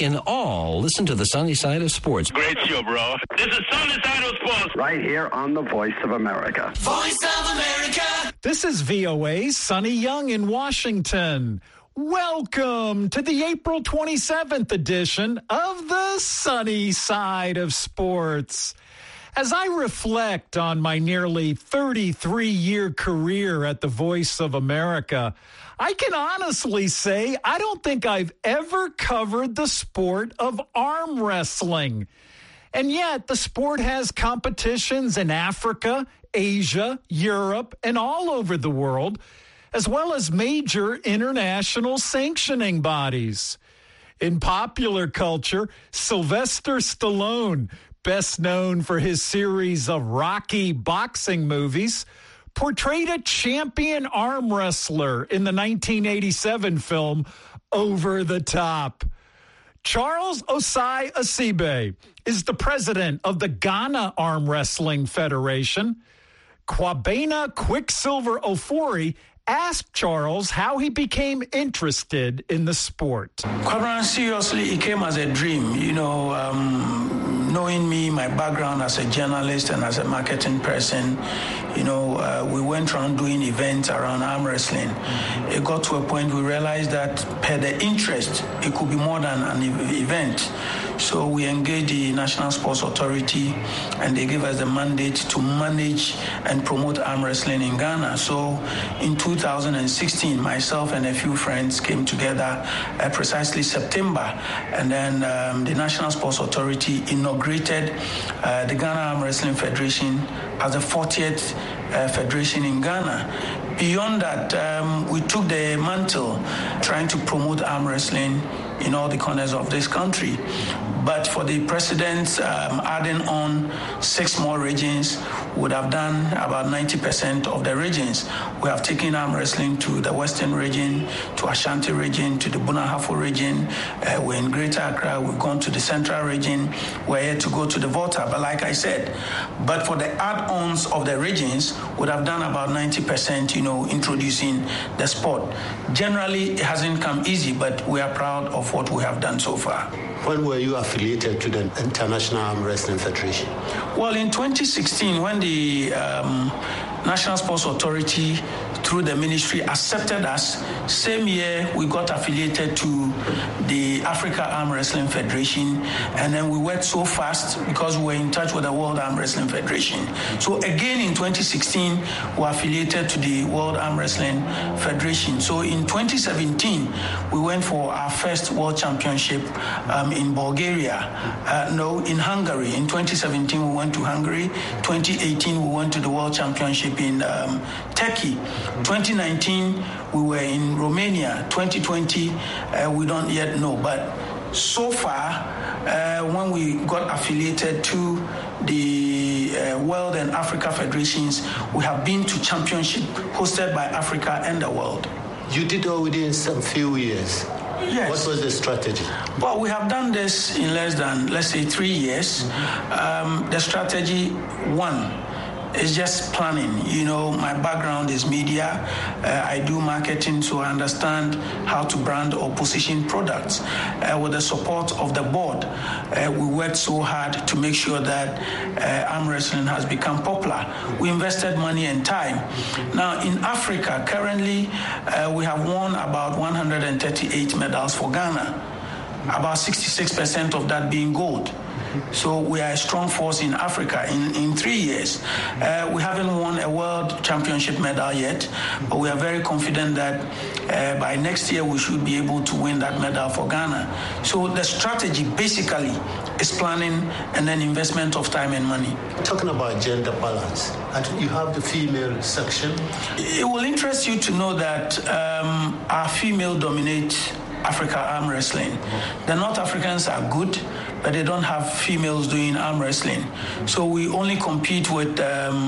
in all. Listen to the sunny side of sports. Great show, bro. This is Sunny Side of Sports. Right here on the Voice of America. Voice of America. This is VOA's Sonny Young in Washington. Welcome to the April 27th edition of the Sunny Side of Sports. As I reflect on my nearly 33-year career at the Voice of America, I can honestly say I don't think I've ever covered the sport of arm wrestling. And yet the sport has competitions in Africa, Asia, Europe, and all over the world, as well as major international sanctioning bodies. In popular culture, Sylvester Stallone, best known for his series of Rocky boxing movies, portrayed a champion arm wrestler in the 1987 film Over the Top. Charles Osai Asibe is the president of the Ghana Arm Wrestling Federation. Kwabena Quicksilver Ofori asked Charles how he became interested in the sport. Kwabena, seriously, it came as a dream. Knowing me, my background as a journalist and as a marketing person, we went around doing events around arm wrestling. It got to a point we realized that per the interest, it could be more than an event. So we engaged the National Sports Authority, and they gave us the mandate to manage and promote arm wrestling in Ghana. So in 2016, myself and a few friends came together at precisely September, and then the National Sports Authority inaugurated the Ghana Arm Wrestling Federation as the 40th federation in Ghana. Beyond that, we took the mantle trying to promote arm wrestling in all the corners of this country. But for the president adding on 6 more regions, would have done about 90% of the regions. We have taken arm wrestling to the Western region, to Ashanti region, to the Bunahafo region. We're in Greater Accra. We've gone to the Central region. We're here to go to the Volta. But like I said, but for the add-ons of the regions, would have done about 90%, introducing the sport. Generally, it hasn't come easy, but we are proud of what we have done so far. When were you affiliated to the International Arm Wrestling Federation? Well, in 2016, when the National Sports Authority, through the ministry, accepted us, same year we got affiliated to the Africa Arm Wrestling Federation, and then we worked so fast because we were in touch with the World Arm Wrestling Federation. So again in 2016, we were affiliated to the World Arm Wrestling Federation. So in 2017, we went for our first World Championship in Bulgaria. In Hungary. In 2017, we went to Hungary. 2018, we went to the World Championship in Turkey. 2019, we were in Romania. 2020, we don't yet know. But so far, when we got affiliated to the World and Africa Federations, we have been to championship hosted by Africa and the world. You did all within some few years. Yes. What was the strategy? Well, we have done this in less than, let's say, 3 years. The strategy, one, is just planning. My background is media. I do marketing, so I understand how to brand or position products. With the support of the board, we worked so hard to make sure that arm wrestling has become popular. We invested money and time. Now, in Africa, currently, we have won about 138 medals for Ghana, about 66% of that being gold. So we are a strong force in Africa in 3 years. We haven't won a world championship medal yet, but we are very confident that by next year we should be able to win that medal for Ghana. So the strategy basically is planning and then investment of time and money. Talking about gender balance, and you have the female section. It will interest you to know that our female dominate Africa arm wrestling. The North Africans are good, but they don't have females doing arm wrestling. So we only compete with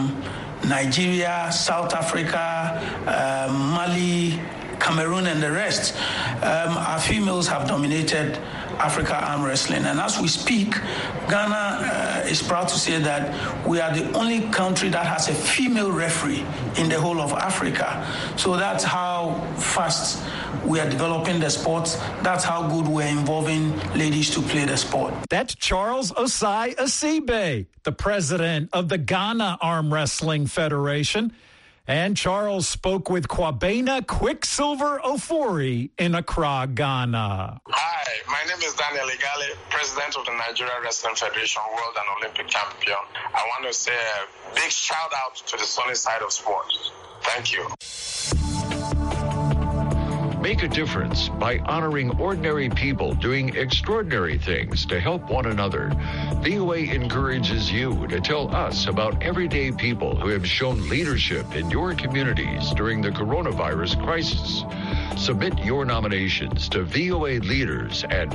Nigeria, South Africa, Mali, Cameroon, and the rest. Our females have dominated Africa Arm Wrestling. And as we speak, Ghana is proud to say that we are the only country that has a female referee in the whole of Africa. So that's how fast we are developing the sport. That's how good we're involving ladies to play the sport. That's Charles Osai Asibe, the president of the Ghana Arm Wrestling Federation. And Charles spoke with Kwabena Quicksilver Ofori in Accra, Ghana. Hi, my name is Daniel Igale, president of the Nigeria Wrestling Federation, world and Olympic champion. I want to say a big shout out to the sunny side of sports. Thank you. Make a difference by honoring ordinary people doing extraordinary things to help one another. VOA encourages you to tell us about everyday people who have shown leadership in your communities during the coronavirus crisis. Submit your nominations to VOA Leaders at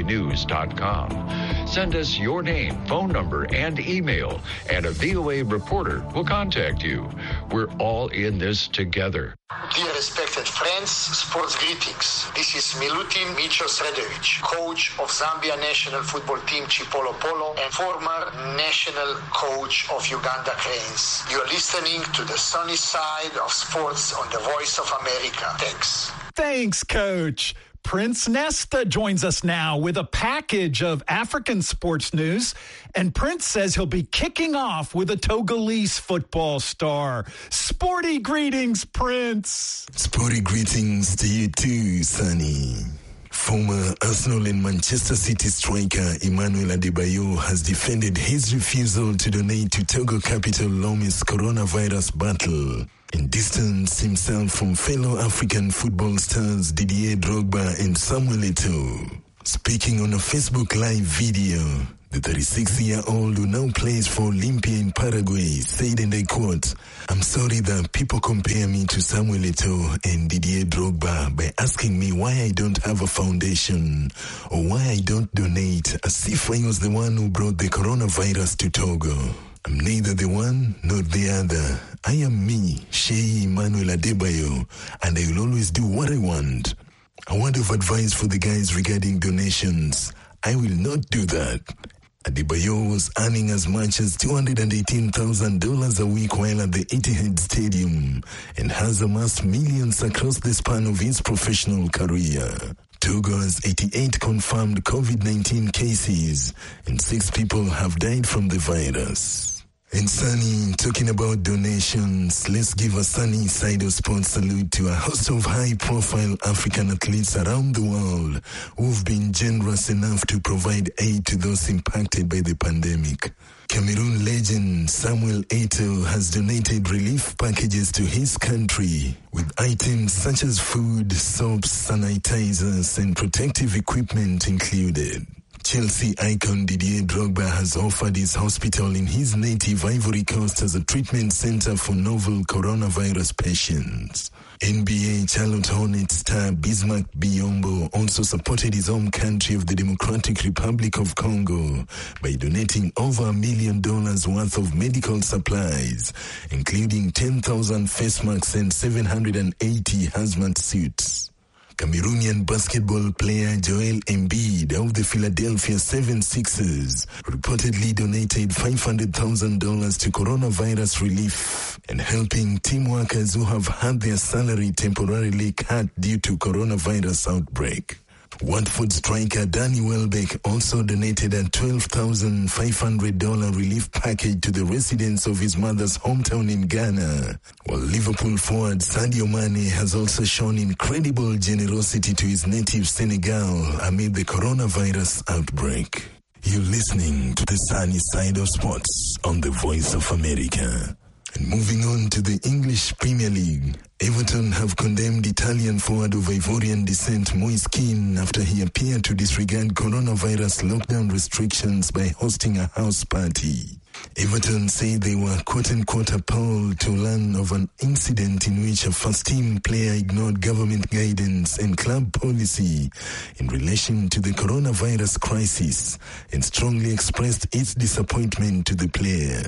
voanews.com. Send us your name, phone number, and email, and a VOA reporter will contact you. We're all in this together. Dear respected friends, sports greetings. This is Milutin Micho Sredovic, coach of Zambia national football team Chipolo Polo and former national coach of Uganda Cranes. You're listening to the sunny side of sports on the Voice of America. Thanks. Thanks, Coach. Prince Nesta joins us now with a package of African sports news. And Prince says he'll be kicking off with a Togolese football star. Sporty greetings, Prince. Sporty greetings to you too, Sonny. Former Arsenal and Manchester City striker Emmanuel Adebayo has defended his refusal to donate to Togo capital Lome's coronavirus battle and distanced himself from fellow African football stars Didier Drogba and Samuel Eto'o. Speaking on a Facebook Live video, the 36-year-old who now plays for Olimpia in Paraguay said, and I quote, "I'm sorry that people compare me to Samuel Eto'o and Didier Drogba by asking me why I don't have a foundation or why I don't donate, as if I was the one who brought the coronavirus to Togo. I'm neither the one nor the other. I am me, Sheyi Emmanuel Adebayo, and I will always do what I want. A word of advice for the guys regarding donations: I will not do that." Adebayo was earning as much as $218,000 a week while at the Etihad Stadium and has amassed millions across the span of his professional career. Togo has 88 confirmed COVID-19 cases and 6 people have died from the virus. And Sunny, talking about donations, let's give a sunny side of sports salute to a host of high-profile African athletes around the world who've been generous enough to provide aid to those impacted by the pandemic. Cameroon legend Samuel Eto'o has donated relief packages to his country with items such as food, soaps, sanitizers, and protective equipment included. Chelsea icon Didier Drogba has offered his hospital in his native Ivory Coast as a treatment center for novel coronavirus patients. NBA Charlotte Hornets star Bismack Biyombo also supported his home country of the Democratic Republic of Congo by donating over $1 million worth of medical supplies, including 10,000 face masks and 780 hazmat suits. Cameroonian basketball player Joel Embiid of the Philadelphia 76ers reportedly donated $500,000 to coronavirus relief and helping team workers who have had their salary temporarily cut due to coronavirus outbreak. Watford striker Danny Welbeck also donated a $12,500 relief package to the residents of his mother's hometown in Ghana, while Liverpool forward Sadio Mane has also shown incredible generosity to his native Senegal amid the coronavirus outbreak. You're listening to the sunny side of sports on the Voice of America. And moving on to the English Premier League, Everton have condemned Italian forward of Ivorian descent Moise Kean after he appeared to disregard coronavirus lockdown restrictions by hosting a house party. Everton say they were quote-unquote appalled to learn of an incident in which a first-team player ignored government guidance and club policy in relation to the coronavirus crisis and strongly expressed its disappointment to the player.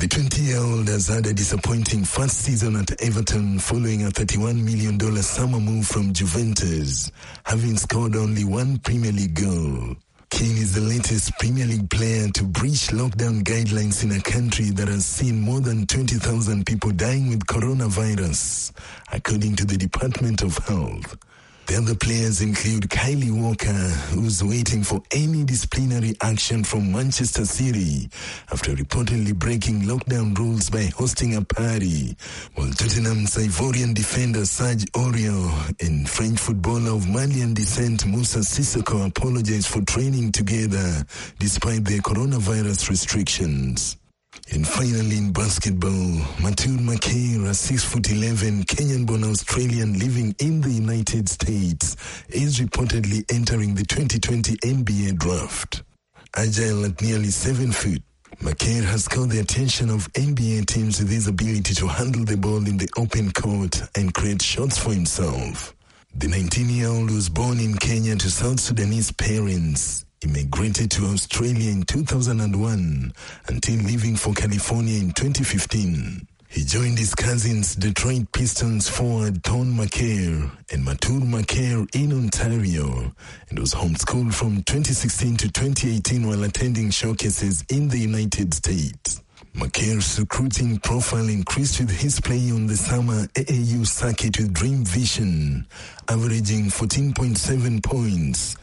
The 20-year-old has had a disappointing first season at Everton following a $31 million summer move from Juventus, having scored only one Premier League goal. Kane is the latest Premier League player to breach lockdown guidelines in a country that has seen more than 20,000 people dying with coronavirus, according to the Department of Health. The other players include Kylie Walker, who's waiting for any disciplinary action from Manchester City after reportedly breaking lockdown rules by hosting a party, while Tottenham's Ivorian defender Serge Aurier and French footballer of Malian descent Moussa Sissoko apologized for training together despite their coronavirus restrictions. And finally in basketball, Matur Maker, a 6'11" Kenyan-born Australian living in the United States, is reportedly entering the 2020 NBA draft. Agile at nearly 7 foot, Maker has caught the attention of NBA teams with his ability to handle the ball in the open court and create shots for himself. The 19-year-old was born in Kenya to South Sudanese parents. Immigrated to Australia in 2001 until leaving for California in 2015. He joined his cousins Detroit Pistons forward Ton Maker and Matur Maker in Ontario and was homeschooled from 2016 to 2018 while attending showcases in the United States. Maker's recruiting profile increased with his play on the summer AAU circuit with Dream Vision, averaging 14.7 points,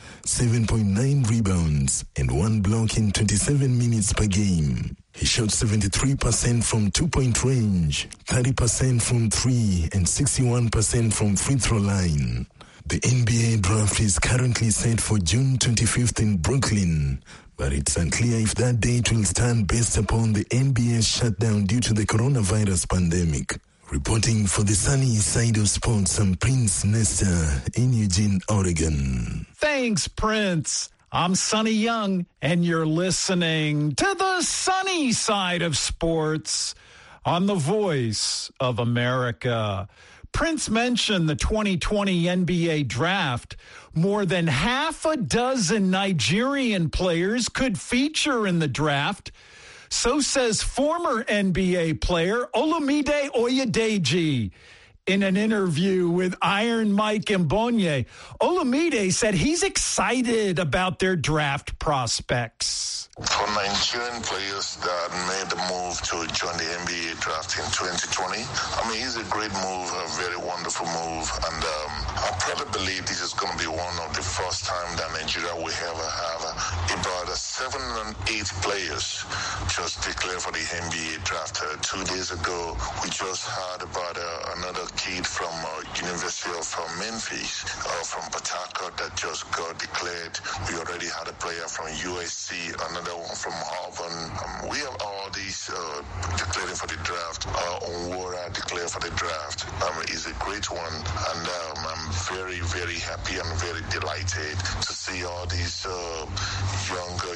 7.9 rebounds, and 1 block in 27 minutes per game. He shot 73% from two-point range, 30% from three, and 61% from free throw line. The NBA draft is currently set for June 25th in Brooklyn, but it's unclear if that date will stand based upon the NBA's shutdown due to the coronavirus pandemic. Reporting for the sunny side of sports, I'm Prince Nesta in Eugene, Oregon. Thanks, Prince. I'm Sonny Young, and you're listening to the sunny side of sports on the Voice of America. Prince mentioned the 2020 NBA draft. More than half a dozen Nigerian players could feature in the draft. So says former NBA player Olamide Oyedeji. In an interview with Iron Mike Mbonye, Olamide said he's excited about their draft prospects. For Nigerian players that made the move to join the NBA draft in 2020, it's a great move, a very wonderful move, and I probably believe this is going to be one of the first time that Nigeria will ever have about 7 and 8 players just declared for the NBA draft. 2 days ago, we just heard about another kid from University of Memphis, from Port Harcourt, that just got declared. We already had a player from USC, another one from Auburn. We have all these declaring for the draft. Onwora declared for the draft. Is a great one, and I'm very, very happy and very delighted to see all these younger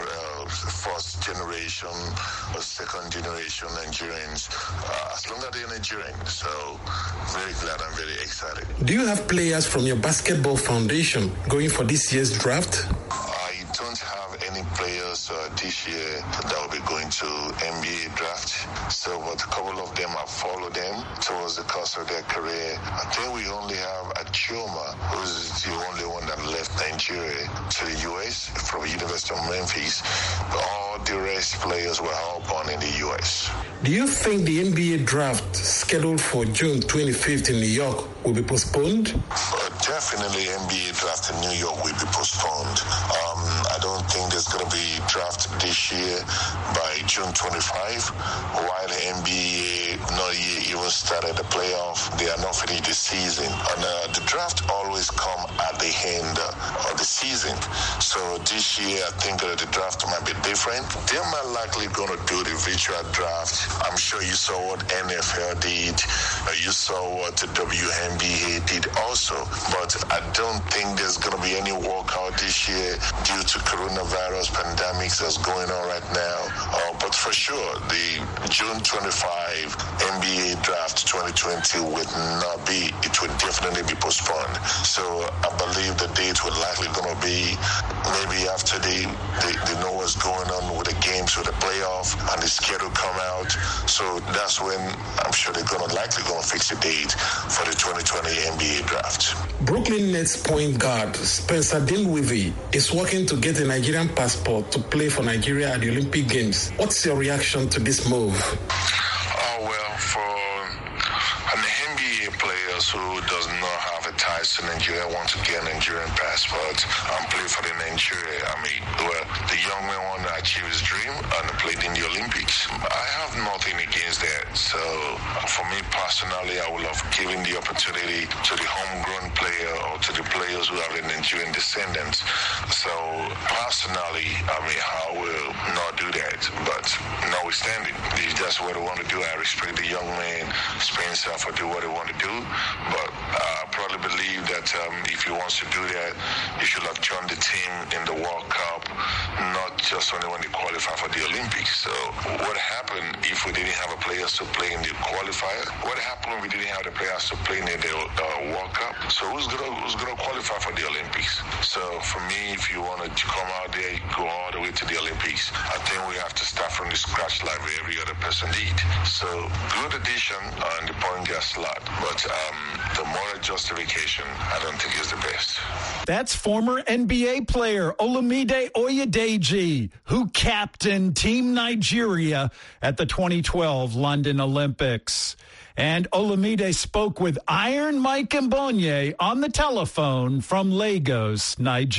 first generation or second generation Nigerians, as long as they're Nigerian. So very glad and very excited. Do you have players from your basketball foundation going for this year's draft? I don't have any players this year that will be going to NBA draft. So, but a couple of them, I follow them towards the course of their career. I think we only have Achioma, who's the only one that left Nigeria to the U.S. from University of Memphis. All the rest players were all born in the U.S. Do you think the NBA draft scheduled for June 25th in New York will be postponed? Definitely NBA draft in New York will be postponed. I don't think there's going to be draft this year by June 25. While the NBA not yet even started the playoff, they are not finished the season. And the draft always come at the end of the season. So this year, I think the draft might be different. They might likely going to do the virtual draft. I'm sure you saw what NFL did. You saw what the WNBA did also. But I don't think there's going to be any walkout this year due to coronavirus pandemic that's going on right now. But for sure, the June 25 NBA draft 2020 would not be, it would definitely be postponed. So I believe the date will likely going to be maybe after they know what's going on with the games, with the playoff, and the schedule come out. So that's when I'm sure they're likely going to fix the date for the 2020 NBA draft. Brooklyn Nets point guard Spencer Dinwiddie is working to get a Nigerian passport to play for Nigeria at the Olympic Games. What's your reaction to this move? Oh, well, for an NBA player who does not have a ties to Nigeria, want to get a Nigerian passport and play for the Nigeria. I mean, well, the young man want to achieve his dream and played in the Olympics. I have nothing against that. So for me personally, I would have given the opportunity to the homegrown player or to the players who have a Nigerian descendants. So personally, I mean, I will not do that. But notwithstanding, if that's what they want to do, I respect the young man, Spencer, for do what they want to do. But I probably believe that if he wants to do that, he should have joined the team in the World Cup, not just only when they qualify for the Olympics. So what happened if we didn't have a players to play in the qualifier? What happened when we didn't have the players to play in the World Cup? So who's gonna qualify for the Olympics? So for me, if you want to come out there, go all the way to the Olympics, I think we have to start from the scratch like every other person did. So good addition on the point guard slot, but the moral justification, I don't think is the best. That's former NBA player Olamide Oyedeji, who captained Team Nigeria at the 2012 London Olympics. And Olamide spoke with Iron Mike Mbonye on the telephone from Lagos,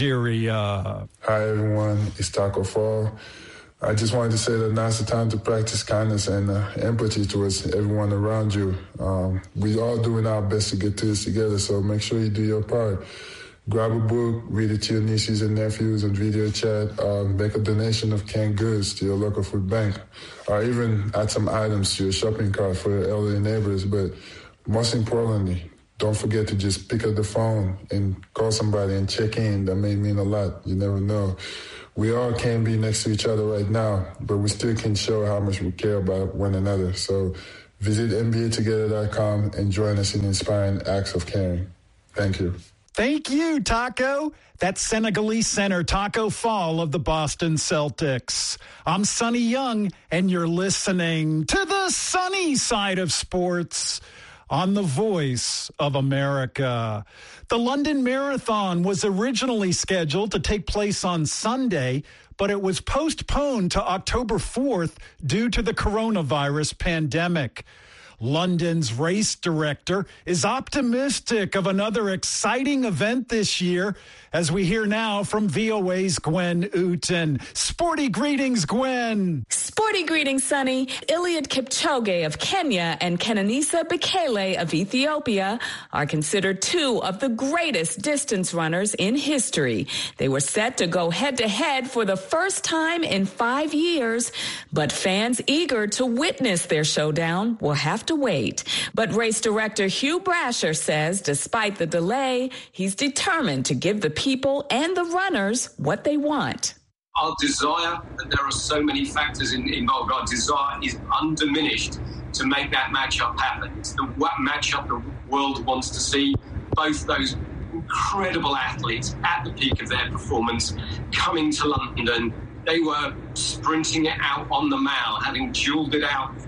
Nigeria. Hi, everyone. It's Taco Fall. I just wanted to say that now's the time to practice kindness and empathy towards everyone around you. We're all doing our best to get through this together, so make sure you do your part. Grab a book, read it to your nieces and nephews on video chat, make a donation of canned goods to your local food bank, or even add some items to your shopping cart for your elderly neighbors. But most importantly, don't forget to just pick up the phone and call somebody and check in. That may mean a lot. You never know. We all can't be next to each other right now, but we still can show how much we care about one another. So visit NBAtogether.com and join us in inspiring acts of caring. Thank you. Thank you, Taco. That's Senegalese center Taco Fall of the Boston Celtics. I'm Sonny Young, and you're listening to the sunny side of sports on the Voice of America. The London Marathon was originally scheduled to take place on Sunday, but it was postponed to October 4th due to the coronavirus pandemic. London's race director is optimistic of another exciting event this year, as we hear now from VOA's Gwen Uten. Sporty greetings, Gwen. Sporty greetings, Sonny. Eliud Kipchoge of Kenya and Kenenisa Bekele of Ethiopia are considered two of the greatest distance runners in history. They were set to go head-to-head for the first time in 5 years, but fans eager to witness their showdown will have to wait. But race director Hugh Brasher says despite the delay, he's determined to give the people and the runners what they want. Our desire, there are so many factors involved, our desire is undiminished to make that matchup happen. It's the matchup the world wants to see. Both those incredible athletes at the peak of their performance coming to London. They were sprinting it out on the mile, having dueled it out for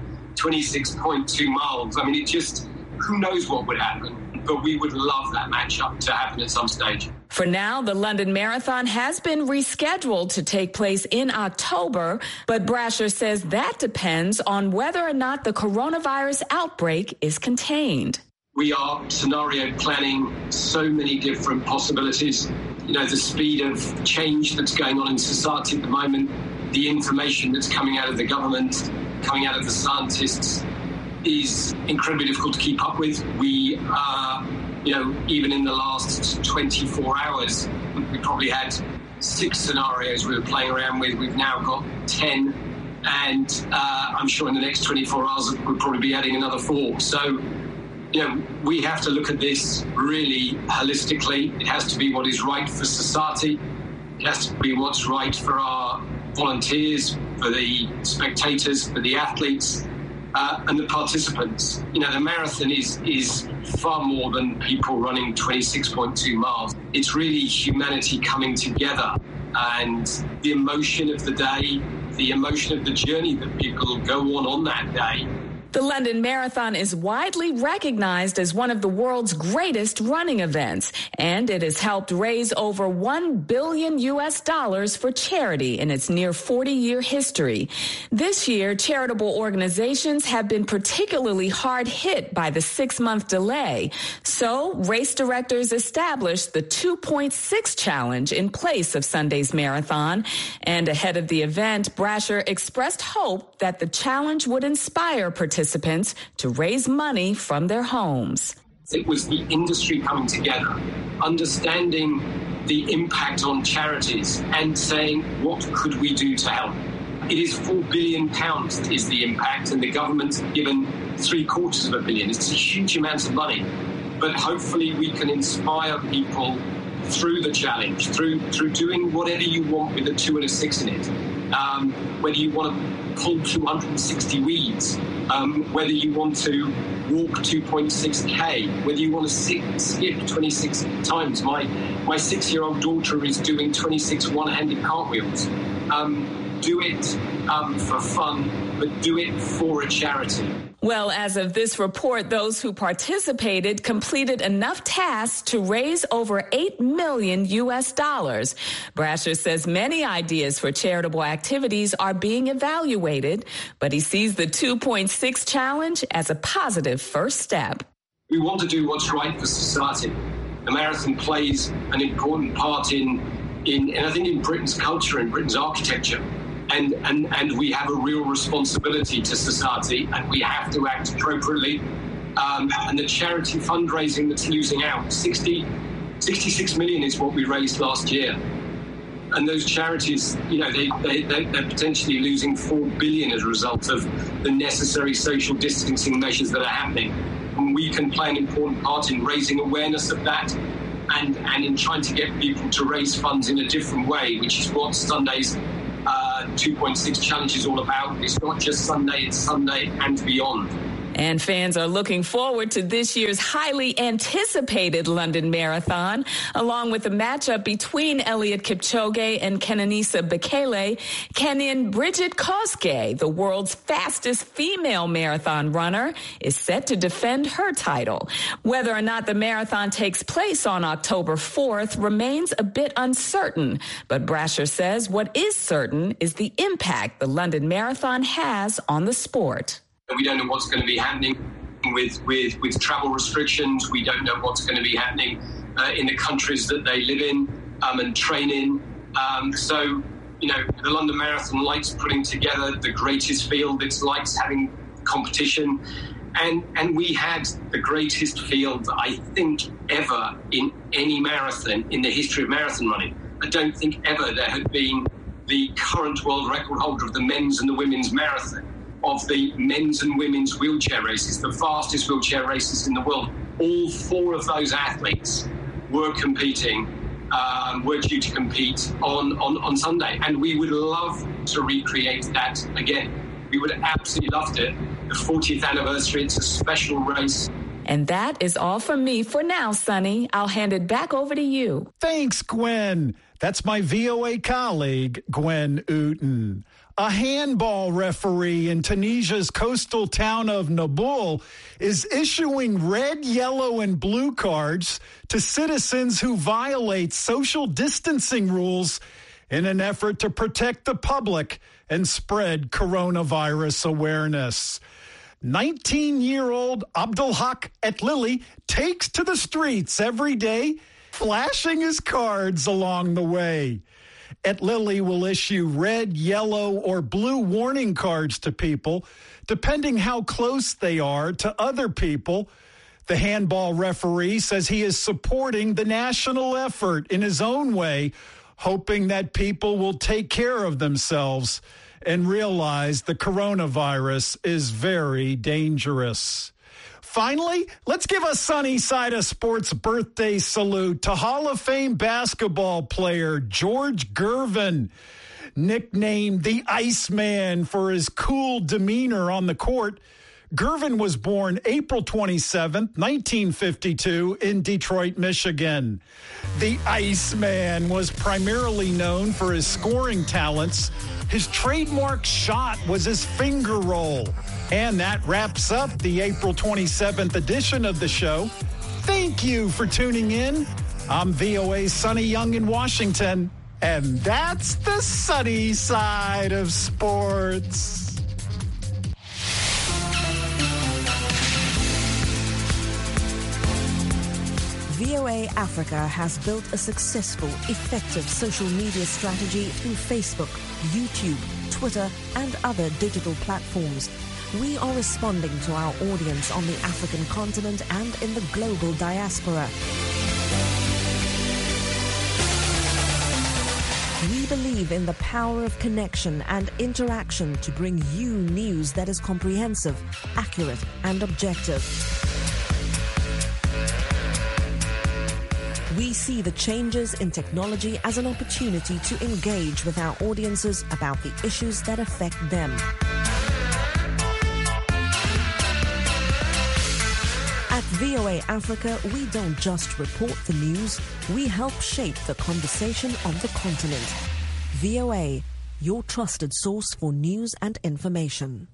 26.2 miles. I mean, it just, who knows what would happen? But we would love that matchup to happen at some stage. For now, the London Marathon has been rescheduled to take place in October, but Brasher says that depends on whether or not the coronavirus outbreak is contained. We are scenario planning so many different possibilities. You know, the speed of change that's going on in society at the moment, the information that's coming out of the government, coming out of the scientists, is incredibly difficult to keep up with. We are, even in the last 24 hours, we probably had 6 scenarios we were playing around with. We've now got 10, and I'm sure in the next 24 hours we'll probably be adding another 4. So, we have to look at this really holistically. It has to be what is right for society. It has to be what's right for our volunteers, for the spectators, for the athletes, and the participants. You know, the marathon is far more than people running 26.2 miles. It's really humanity coming together, and the emotion of the day, the emotion of the journey that people go on that day. The London Marathon is widely recognized as one of the world's greatest running events, and it has helped raise over $1 billion for charity in its near 40-year history. This year, charitable organizations have been particularly hard hit by the 6-month delay. So, race directors established the 2.6 challenge in place of Sunday's marathon. And ahead of the event, Brasher expressed hope that the challenge would inspire participants to raise money from their homes. It was the industry coming together, understanding the impact on charities and saying, what could we do to help? It is £4 billion is the impact, and the government's given $750 million. It's a huge amount of money, but hopefully we can inspire people through the challenge, through doing whatever you want with a 2 and a 6 in it. Whether you want to pull 260 weeds, whether you want to walk 2.6K, whether you want to skip 26 times. My 6-year-old daughter is doing 26 one-handed cartwheels. Do it for fun, but do it for a charity. Well, as of this report, those who participated completed enough tasks to raise over $8 million. Brasher says many ideas for charitable activities are being evaluated, but he sees the 2.6 challenge as a positive first step. We want to do what's right for society. The marathon plays an important part in I think in Britain's culture and Britain's architecture. And we have a real responsibility to society, and we have to act appropriately. And the charity fundraising that's losing out, 66 million is what we raised last year. And those charities, you know, they're potentially losing 4 billion as a result of the necessary social distancing measures that are happening. And we can play an important part in raising awareness of that and in trying to get people to raise funds in a different way, which is what Sunday's 2.6 challenge is all about. It's not just Sunday, it's Sunday and beyond. And fans are looking forward to this year's highly anticipated London Marathon, along with the matchup between Eliud Kipchoge and Kenenisa Bekele. Kenyan Bridget Kosgei, the world's fastest female marathon runner, is set to defend her title. Whether or not the marathon takes place on October 4th remains a bit uncertain, but Brasher says what is certain is the impact the London Marathon has on the sport. We don't know what's going to be happening with travel restrictions. We don't know what's going to be happening in the countries that they live in and train in. So, you know, the London Marathon likes putting together the greatest field. It likes having competition. And we had the greatest field, I think, ever in any marathon in the history of marathon running. I don't think ever there had been the current world record holder of the men's and the women's marathon, of the men's and women's wheelchair races, the fastest wheelchair races in the world. All 4 of those athletes were competing, were due to compete on Sunday. And we would love to recreate that again. We would absolutely love it. The 40th anniversary, it's a special race. And that is all from me for now, Sonny. I'll hand it back over to you. Thanks, Gwen. That's my VOA colleague, Gwen Uten. A handball referee in Tunisia's coastal town of Naboul is issuing red, yellow, and blue cards to citizens who violate social distancing rules in an effort to protect the public and spread coronavirus awareness. 19-year-old Abdelhak Etlili takes to the streets every day, flashing his cards along the way. Etlili will issue red, yellow, or blue warning cards to people, depending how close they are to other people. The handball referee says he is supporting the national effort in his own way, hoping that people will take care of themselves and realize the coronavirus is very dangerous. Finally, let's give a Sunny Side of Sports birthday salute to Hall of Fame basketball player George Gervin. Nicknamed the Iceman for his cool demeanor on the court, Gervin was born April 27, 1952 in Detroit, Michigan. The Iceman was primarily known for his scoring talents. His trademark shot was his finger roll. And that wraps up the April 27th edition of the show. Thank you for tuning in. I'm VOA's Sonny Young in Washington, and that's the sunny side of sports. VOA Africa has built a successful, effective social media strategy through Facebook, YouTube, Twitter, and other digital platforms. We are responding to our audience on the African continent and in the global diaspora. We believe in the power of connection and interaction to bring you news that is comprehensive, accurate, and objective. We see the changes in technology as an opportunity to engage with our audiences about the issues that affect them. At VOA Africa, we don't just report the news, we help shape the conversation on the continent. VOA, your trusted source for news and information.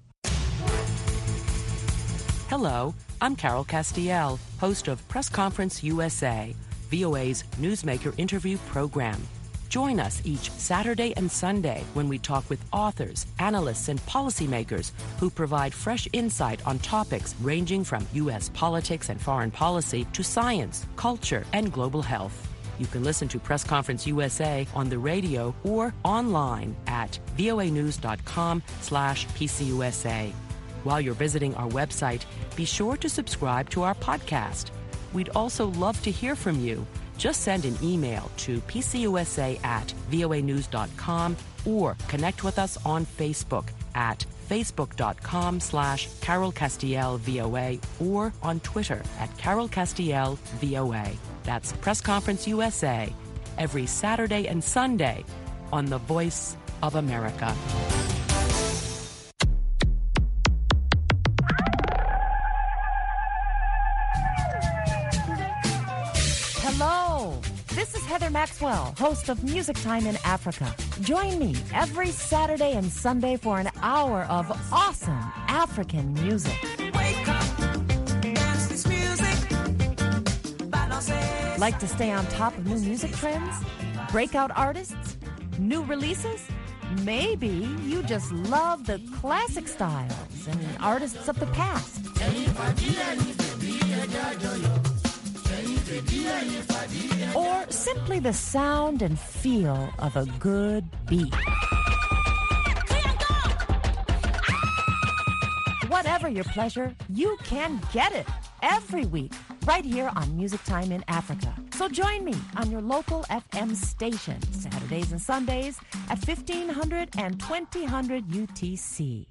Hello, I'm Carol Castiel, host of Press Conference USA, VOA's newsmaker interview program. Join us each Saturday and Sunday when we talk with authors, analysts, and policymakers who provide fresh insight on topics ranging from U.S. politics and foreign policy to science, culture, and global health. You can listen to Press Conference USA on the radio or online at voanews.com/PCUSA. While you're visiting our website, be sure to subscribe to our podcast. We'd also love to hear from you. Just send an email to pcusa@voanews.com or connect with us on Facebook at facebook.com/Carol Castiel VOA or on Twitter at Carol Castiel VOA. That's Press Conference USA every Saturday and Sunday on the Voice of America. Hello, this is Heather Maxwell, host of Music Time in Africa. Join me every Saturday and Sunday for an hour of awesome African music. Wake up, dance this music. Like to stay on top of new music trends? Breakout artists? New releases? Maybe you just love the classic styles and artists of the past. Or simply the sound and feel of a good beat. Whatever your pleasure, you can get it every week right here on Music Time in Africa. So join me on your local FM station Saturdays and Sundays at 1500 and 2000 UTC.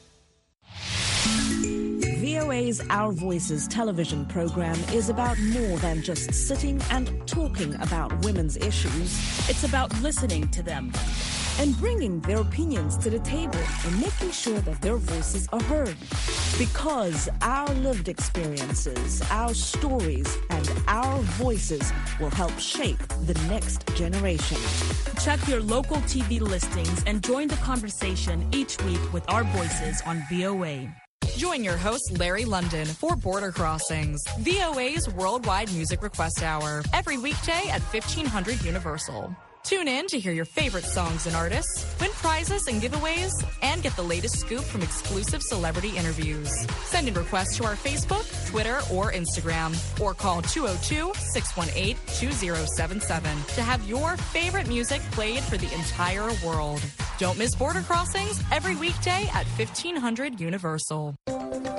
VOA's Our Voices television program is about more than just sitting and talking about women's issues. It's about listening to them and bringing their opinions to the table and making sure that their voices are heard. Because our lived experiences, our stories, and our voices will help shape the next generation. Check your local TV listings and join the conversation each week with our voices on VOA. Join your host, Larry London, for Border Crossings, VOA's worldwide music request hour, every weekday at 1500 Universal. Tune in to hear your favorite songs and artists, win prizes and giveaways, and get the latest scoop from exclusive celebrity interviews. Send in requests to our Facebook, Twitter, or Instagram, or call 202-618-2077 to have your favorite music played for the entire world. Don't miss Border Crossings every weekday at 1500 Universal.